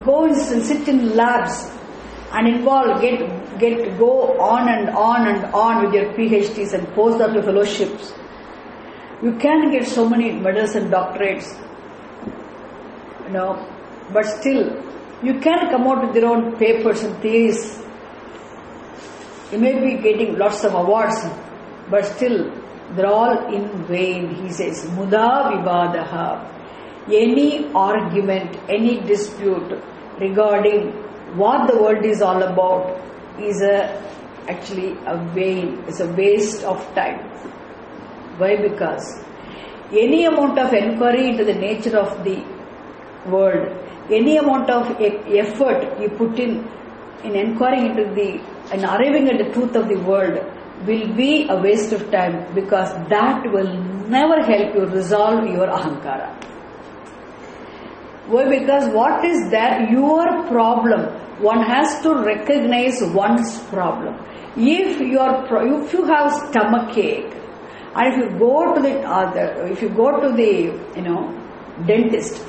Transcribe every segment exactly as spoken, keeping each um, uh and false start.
go and sit in labs and involve, get, get, go on and on and on with your PhDs and postdoctoral fellowships. You can get so many medals and doctorates, you know, but still, you can come out with your own papers and theories. You may be getting lots of awards, but still, they're all in vain. He says, Muda Vivadaha. Any argument, any dispute regarding what the world is all about is a, actually a vain, it's a waste of time. Why? Because any amount of inquiry into the nature of the world, any amount of effort you put in in inquiring into the and arriving at the truth of the world will be a waste of time, because that will never help you resolve your ahankara. Why? Because what is that? Your problem. One has to recognize one's problem. If you are, if you have stomach ache, and if you go to the other, if you go to the, you know, dentist.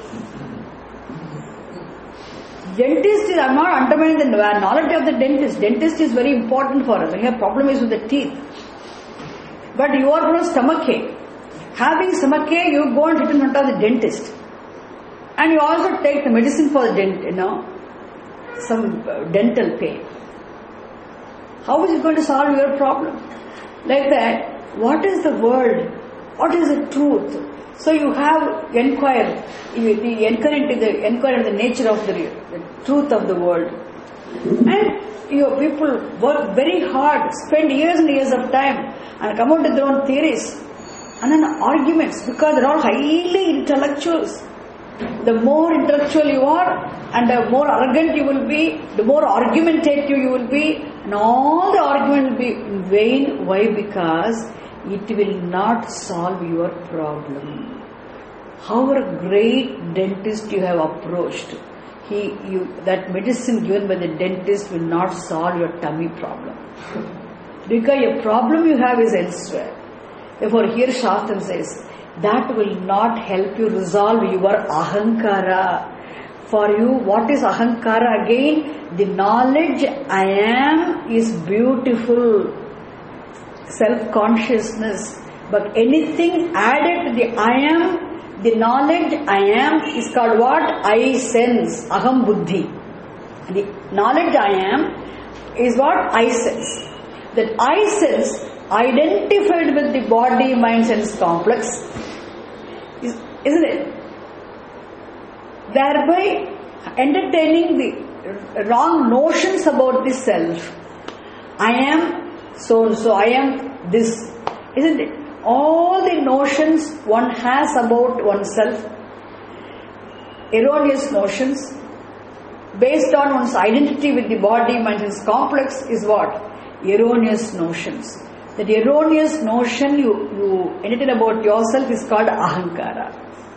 Dentist is, I am not undermining the knowledge of the dentist. Dentist is very important for us. When your problem is with the teeth. But you are going to stomach ache. Having stomach ache, you go and sit in front of the dentist. And you also take the medicine for the dent, you know, some dental pain. How is it going to solve your problem? Like that, what is the world? What is the truth? So you have inquiry, you inquire into the inquire into the nature of the, the truth of the world, and your people work very hard, spend years and years of time, and come out with their own theories, and then arguments, because they're all highly intellectuals. The more intellectual you are, and the more arrogant you will be, the more argumentative you will be, and all the argument will be in vain. Why? Because it will not solve your problem. However great dentist you have approached, he, you, that medicine given by the dentist will not solve your tummy problem. Because your problem you have is elsewhere. Therefore here Shastra says, that will not help you resolve your ahankara. For you, what is ahankara? Again, the knowledge I am is beautiful. Self-consciousness. But anything added to the I am, the knowledge I am is called what? I sense. Aham buddhi. The knowledge I am is what? I sense. That I sense identified with the body, mind, sense complex, is, isn't it? Thereby entertaining the wrong notions about the self. I am so and so, I am this, isn't it? All the notions one has about oneself, erroneous notions, based on one's identity with the body, mind, sense complex is what? Erroneous notions. That erroneous notion you, you entertain about yourself is called ahankara.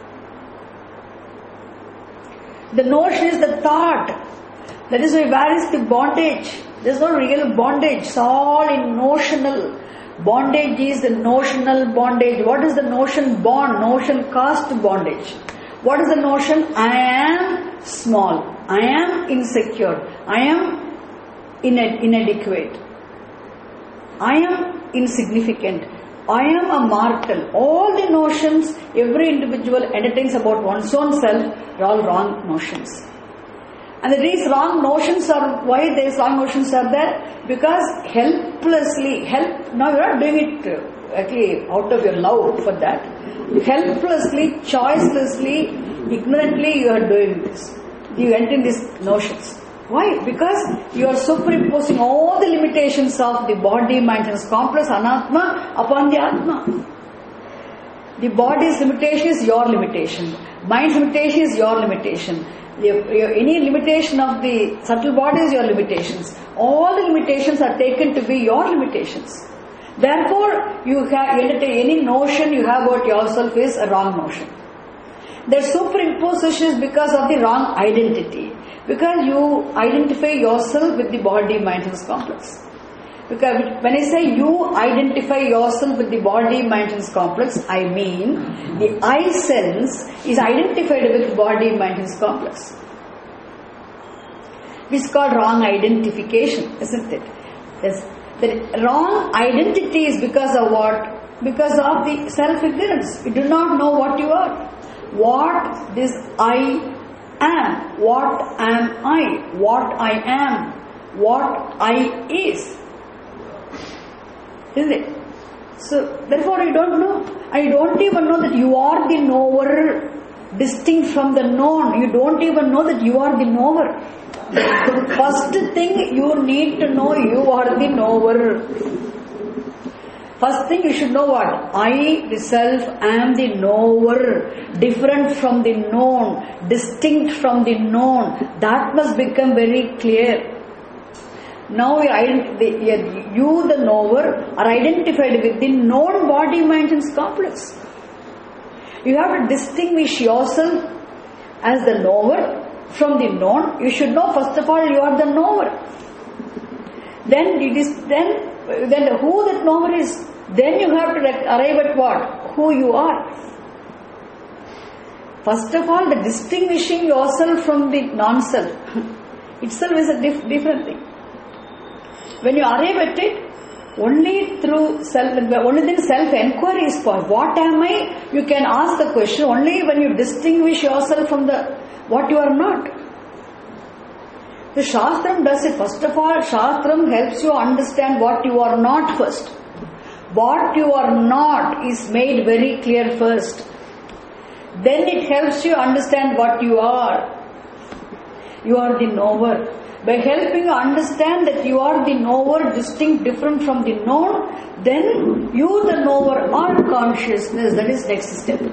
The notion is the thought. That is why where is the bondage? There is no real bondage. It's all in notional. Bondage is the notional bondage. What is the notion bond? Notion caused bondage. What is the notion? I am small. I am insecure. I am inad- inadequate. I am insignificant. I am a mortal. All the notions every individual entertains about one's own self are all wrong notions. And these wrong notions are, why these wrong notions are there? Because helplessly, help, now you are not doing it actually out of your love for that. Helplessly, choicelessly, ignorantly you are doing this. You enter in these notions. Why? Because you are superimposing all the limitations of the body, mind, sense complex, anatma, upon the atma. The body's limitation is your limitation. Mind's limitation is your limitation. Your, your, any limitation of the subtle body is your limitations. All the limitations are taken to be your limitations. Therefore, you have entertain any notion you have about yourself is a wrong notion. The superimposition is because of the wrong identity. Because you identify yourself with the body, mind, sense complex. Because when I say you identify yourself with the body, mind, sense complex, I mean the I sense is identified with body, mind, sense complex. It's called wrong identification, isn't it? Yes. The wrong identity is because of what? Because of the self-ignorance. You do not know what you are. What this I am. What am I? What I am. What I is. Isn't it? So, therefore you don't know. And you don't even know that you are the knower, distinct from the known. You don't even know that you are the knower. The first thing you need to know, you are the knower. First thing you should know what? I, the self, am the knower, different from the known, distinct from the known. That must become very clear. Now you, the knower, are identified with the known body-mind complex. You have to distinguish yourself as the knower from the known. You should know, first of all, you are the knower. Then it is then then who that knower is. Then you have to arrive at what? Who you are. First of all, the distinguishing yourself from the non-self itself is a diff- different thing. When you arrive at it, only through self, only then self-enquiry is possible. What am I? You can ask the question only when you distinguish yourself from the what you are not. The Shastram does it. First of all, Shastram helps you understand what you are not first. What you are not is made very clear first. Then it helps you understand what you are. You are the knower. By helping you understand that you are the knower, distinct, different from the known, then you, the knower, are consciousness. That is next step.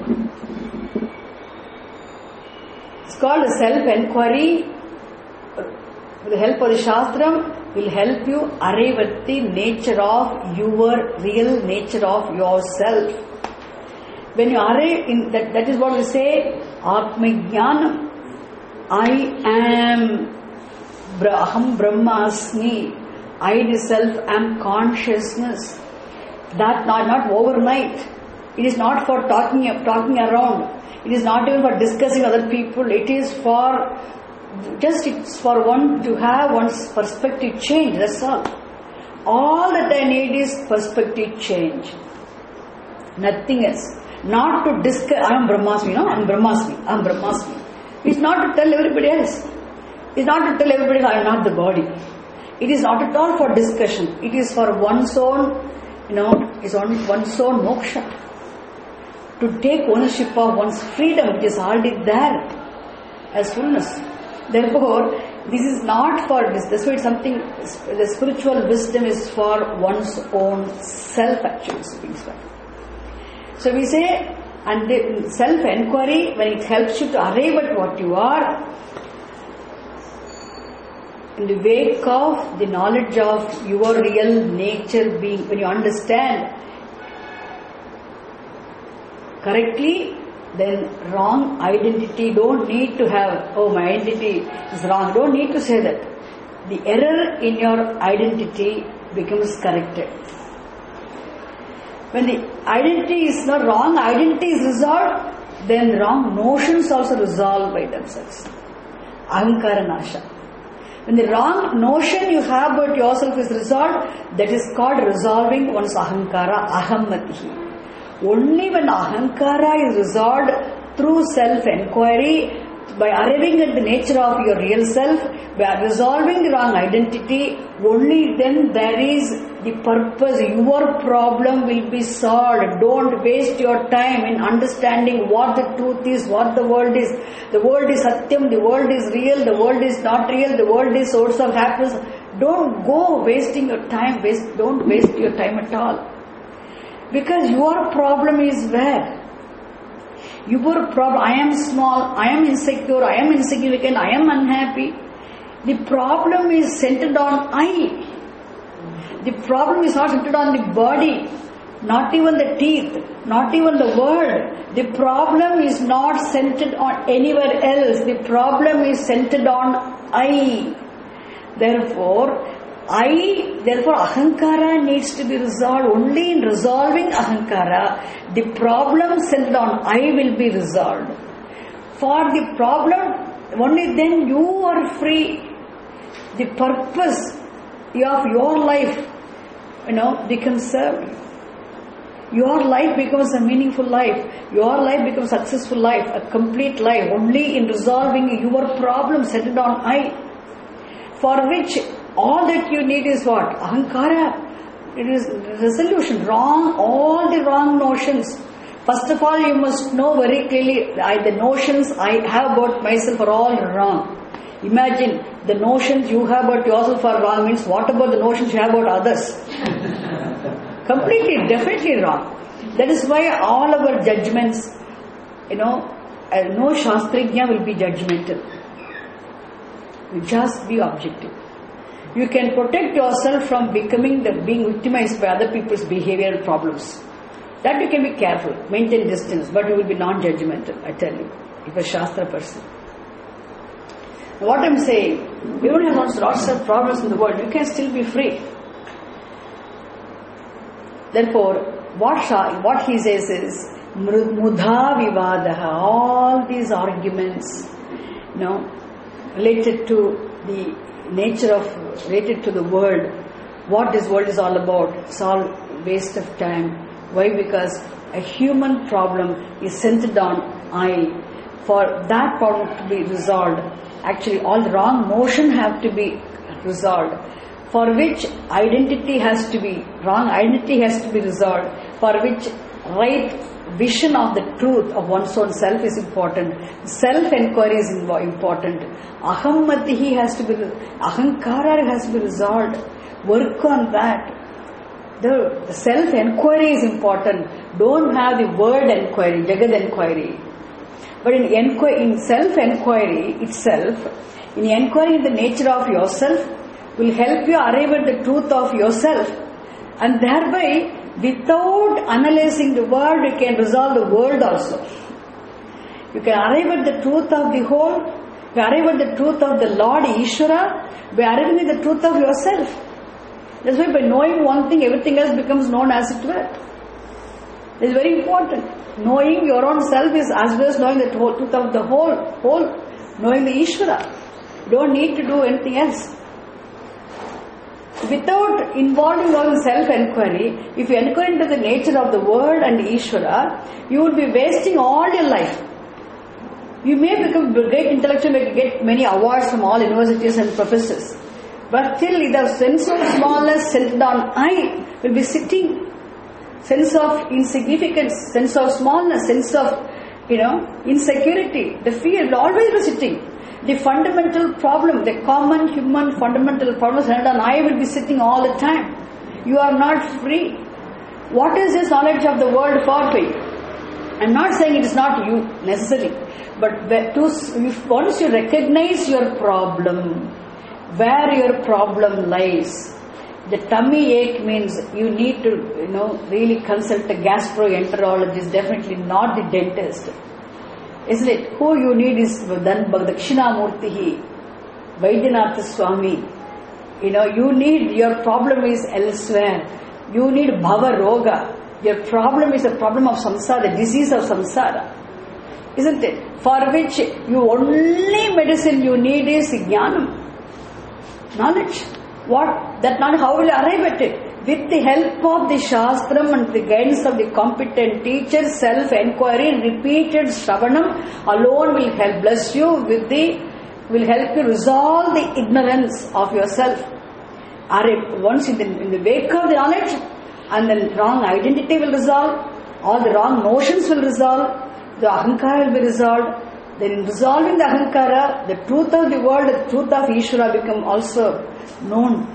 It's called a self-enquiry. With the help of the Shastram, will help you arrive at the nature of your real nature of yourself. When you arrive in that, that is what we say, Atmajnanam. I am. Aham Brahmasmi. I myself am consciousness. That not, not overnight. It is not for talking talking around. It is not even for discussing other people. It is for just it's for one to have one's perspective change. That's all. All that I need is perspective change. Nothing else. Not to discuss. I am Brahmasmi. No, I am Brahmasmi. I am Brahmasmi. It's not to tell everybody else. It's not to tell everybody I am not the body. It is not at all for discussion. It is for one's own, you know, it's on one's own moksha. To take ownership of one's freedom, which is already there as fullness. Therefore, this is not for this. That's why it's something, the spiritual wisdom is for one's own self actually. So we say, and the self-enquiry, when it helps you to arrive at what you are, in the wake of the knowledge of your real nature being, when you understand correctly, then wrong identity, don't need to have, oh my identity is wrong, don't need to say that. The error in your identity becomes corrected. When the identity is not wrong, identity is resolved, then wrong notions also resolve by themselves. Ahankara nasha. When the wrong notion you have about yourself is resolved, that is called resolving one's ahankara, ahammatihi. Only when ahankara is resolved through self-enquiry, by arriving at the nature of your real self, by resolving the wrong identity, only then there is the purpose, your problem will be solved. Don't waste your time in understanding what the truth is, what the world is. The world is satyam, the world is real, the world is not real, the world is source of happiness. Don't go wasting your time, waste, don't waste your time at all. Because your problem is where? Your problem, I am small, I am insecure, I am insignificant, I am unhappy. The problem is centered on I. The problem is not centered on the body, not even the teeth, not even the world. The problem is not centered on anywhere else. The problem is centered on I. Therefore, I, therefore ahankara needs to be resolved. Only in resolving ahankara, the problem centered on I will be resolved. For the problem, only then you are free. the purpose of your life, you know, becomes served. Your life becomes a meaningful life. Your life becomes a successful life, a complete life, only in resolving your problems centered on I. For which all that you need is what? Ahankara. It is resolution. Wrong, all the wrong notions. First of all, you must know very clearly, I, the notions I have about myself are all wrong. Imagine, the notions you have about yourself are wrong means what about the notions you have about others? Completely, definitely wrong. That is why all our judgments, you know, uh, no Shastrigya will be judgmental. You just be objective. You can protect yourself from becoming the being victimized by other people's behavioral problems. That you can be careful, maintain distance, but you will be non-judgmental, I tell you, if a Shastra person. What I'm saying, even if there's lots of problems in the world, you can still be free. Therefore, what, what he says is, Mudha Vivadaha, all these arguments, you know, related to the nature of, related to the world, what this world is all about, it's all waste of time. Why? Because a human problem is centered on I. For that problem to be resolved, actually all the wrong notion have to be resolved. For which identity has to be, wrong identity has to be resolved. For which right vision of the truth of one's own self is important. Self-enquiry is important. Ahammatihi has to be, ahankara has to be resolved. Work on that. The self-enquiry is important. Don't have the word enquiry, Jagad enquiry. But in, enqu- in self-enquiry itself, in enquiring the nature of yourself, will help you arrive at the truth of yourself. And thereby, without analyzing the world, you can resolve the world also. You can arrive at the truth of the whole, you arrive at the truth of the Lord Ishvara, by arriving at the truth of yourself. That's why by knowing one thing, everything else becomes known as it were. It's very important. Knowing your own self is as well as knowing the truth of the whole, whole, knowing the Ishvara. You don't need to do anything else. Without involving all in self-enquiry, if you inquire into the nature of the world and the Ishvara, you would be wasting all your life. You may become a great intellectual, may get many awards from all universities and professors. But still, the sense of smallness centered on I will be sitting. Sense of insignificance, sense of smallness, sense of, you know, insecurity, the fear will always be sitting. The fundamental problem, the common human fundamental problem centered on I will be sitting all the time. You are not free. What is this knowledge of the world for you? I'm not saying it is not you necessarily, but to, once you recognize your problem, where your problem lies, the tummy ache means you need to, you know, really consult a gastroenterologist, definitely not the dentist. Isn't it? Who you need is Dakshinamurtihi, Vaidyanatha Swami. You know, you need, your problem is elsewhere. You need Bhava Roga. Your problem is a problem of samsara, the disease of samsara. Isn't it? For which you only medicine you need is jnanam. Knowledge. What? That knowledge, how will you arrive at it? With the help of the Shastram and the guidance of the competent teacher, self-enquiry, repeated Shravanam alone will help bless you with the, will help you resolve the ignorance of yourself. Once in the, in the wake of the knowledge, and the wrong identity will resolve, all the wrong notions will resolve, the ahankara will be resolved. Then in resolving the ahankara, the truth of the world, the truth of Ishvara become also known.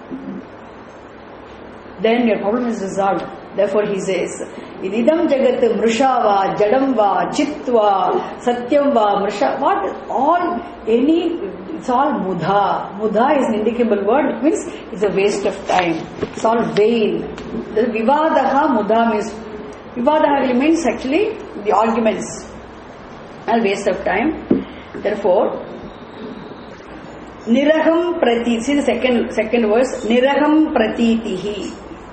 Then your problem is resolved. Therefore he says, Idam jagat mrushava, jadamva, chitva, satyamva, mrusha, what? All, any, it's all mudha. Mudha is an indicable word, it means it's a waste of time. It's all vain. The vivadaha, mudha means, vivadaha really means actually the arguments. A waste of time. Therefore, Niraham prati, see the second, second verse, Niraham pratitihi.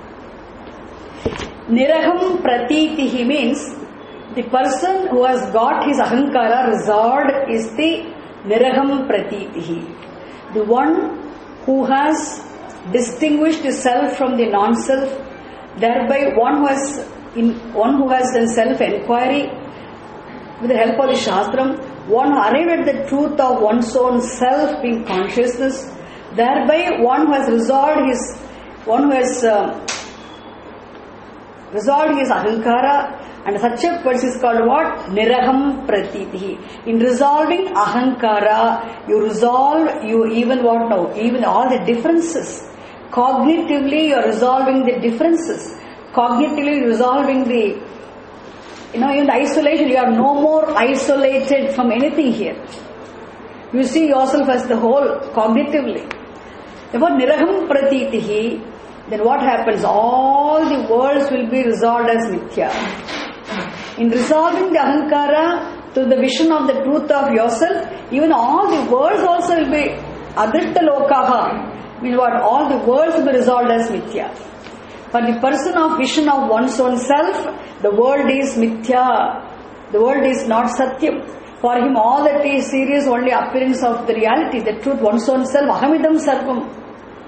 Niraham pratitihi means the person who has got his ahankara resolved is the Niraham pratitihi. The one who has distinguished the self from the non-self, thereby one who has in one who has done self-enquiry with the help of the Shastram, one who arrived at the truth of one's own self being consciousness, thereby one who has resolved his one who has uh, resolved his ahankara, and such a person is called what? Niraham pratiti. In resolving ahankara, you resolve, you even what now? Even all the differences. Cognitively, you are resolving the differences. Cognitively resolving the, you know, in the isolation, you are no more isolated from anything here. You see yourself as the whole, cognitively. Therefore, niraham pratitihi, then what happens? All the worlds will be resolved as mithya. In resolving the ahankara to the vision of the truth of yourself, even all the worlds also will be adritta lokaha. Means what? All the worlds will be resolved as mithya. For the person of vision of one's own self, the world is mithya. The world is not satyam. For him, all that is serious only appearance of the reality, the truth, one's own self. Ahamidam sarvam.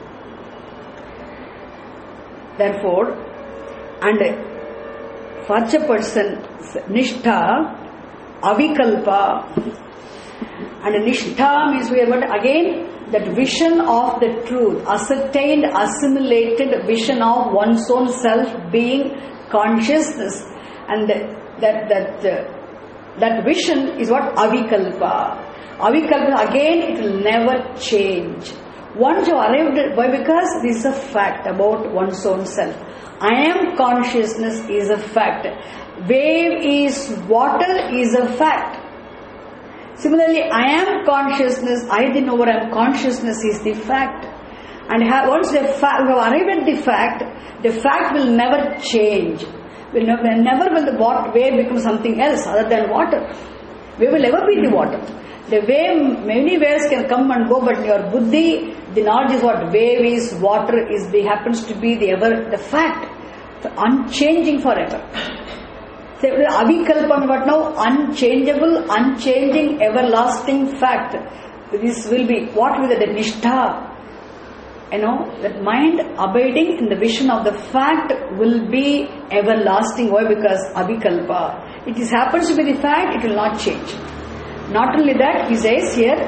Therefore, and for such a person, nishtha, avikalpa, and nishtha means we are what again that vision of the truth, ascertained, assimilated vision of one's own self being consciousness, and that that uh, that vision is what avikalpa. Avikalpa again it will never change. Once you arrived at, why? Because this is a fact about one's own self. I am consciousness is a fact. Wave is water is a fact. Similarly, I am consciousness, I the knower, I am consciousness is the fact. And have, once the fact, we have arrived at the fact, the fact will never change. Will never, never will the water, wave become something else other than water. Wave will never be the water. The wave, many waves can come and go, but your buddhi, the knowledge is what? Wave is, water is, the happens to be the ever, the fact, the unchanging forever. So, avikalpa, what now? Unchangeable, unchanging, everlasting fact. This will be, what will be the nishtha? You know, that mind abiding in the vision of the fact will be everlasting. Why? Because avikalpa. It is happens to be the fact, it will not change. Not only that, he says here,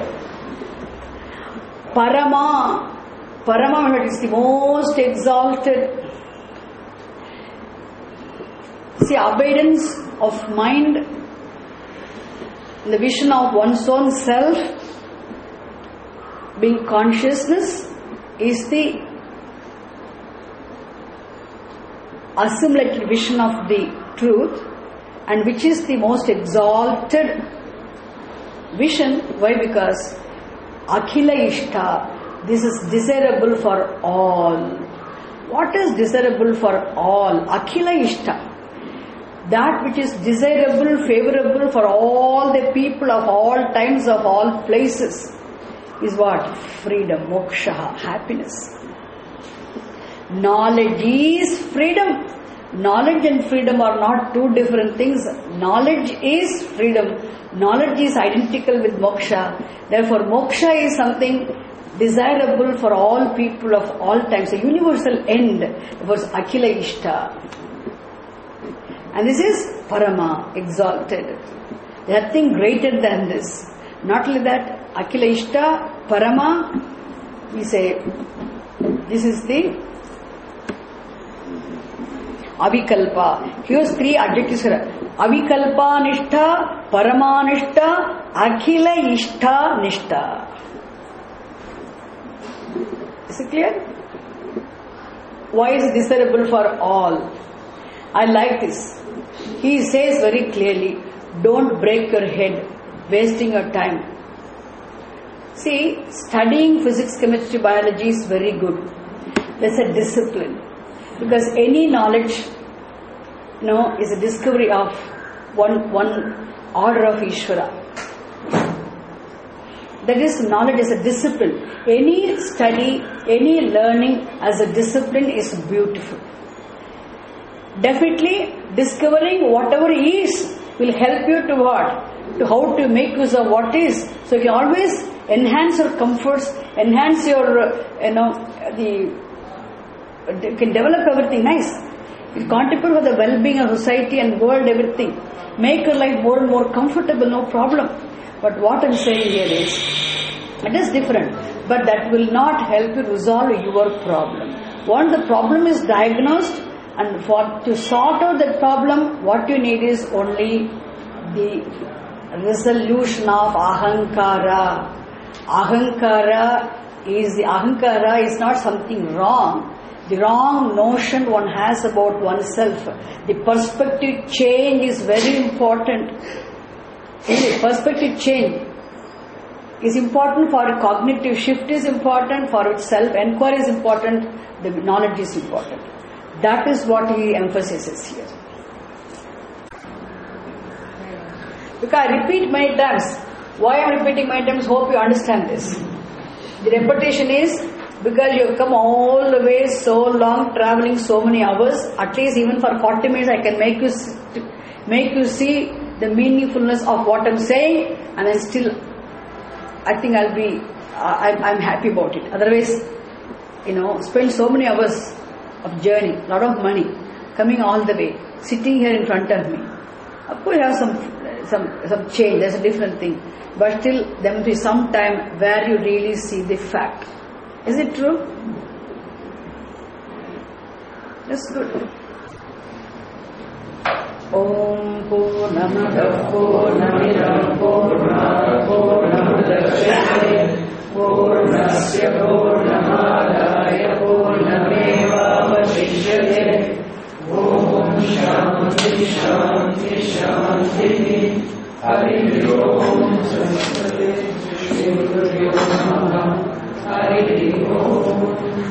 Parama. Parama is the most exalted. See, abidance of mind, the vision of one's own self, being consciousness, is the assimilated vision of the truth, and which is the most exalted vision. Why? Because Akhila Ishta, this is desirable for all. What is desirable for all? Akhila Ishta. That which is desirable, favorable for all the people of all times, of all places, is what? Freedom, moksha, happiness. Knowledge is freedom. Knowledge and freedom are not two different things. Knowledge is freedom. Knowledge is identical with moksha. Therefore, moksha is something desirable for all people of all times. A universal end. It was Akhila Ishta. And this is Parama, exalted. There is nothing greater than this. Not only that, Akhila Ishta, Parama, we say, this is the Avikalpa. Here's three adjectives. Avikalpa Nishtha, Parama Nishtha, Akhila Ishta Nishtha. Is it clear? Why is it desirable for all? I like this. He says very clearly, don't break your head, wasting your time. See, studying physics, chemistry, biology is very good. That's a discipline. Because any knowledge, you know, is a discovery of one, one order of Ishvara. That is, knowledge is a discipline. Any study, any learning as a discipline is beautiful. Definitely, discovering whatever is will help you to what? to how to make use of what is. So you can always enhance your comforts, enhance your, uh, you know, the, you can develop everything nice. You contribute for the well-being of society and world, everything. Make your life more and more comfortable, no problem. But what I'm saying here is, it is different. But that will not help you resolve your problem. Once the problem is diagnosed, and for to sort out that problem, what you need is only the resolution of ahankara. Ahankara is the ahankara is not something wrong. The wrong notion one has about oneself. The perspective change is very important. Really, perspective change is important for a cognitive shift, is important for its self-enquiry, is important, the knowledge is important. That is what he emphasizes here. Because I repeat many times. Why I am repeating many times? Hope you understand this. The repetition is because you have come all the way so long, traveling so many hours. At least even for forty minutes, I can make you make you see the meaningfulness of what I am saying, and then still, I think I'll be, uh, I'm, I'm happy about it. Otherwise, you know, spend so many hours of journey, lot of money, coming all the way, sitting here in front of me. Of course, you have some, some, some change, that's a different thing. But still, there must be some time where you really see the fact. Is it true? That's good. Om Purnamada Purnamidam Purnam Purnamudachyate Purnasya Purnamadaya Purnameva Vashishyate Om Shanti Shanti Shanti Hari Om Saraswati Shri Guru Namaha Hari Om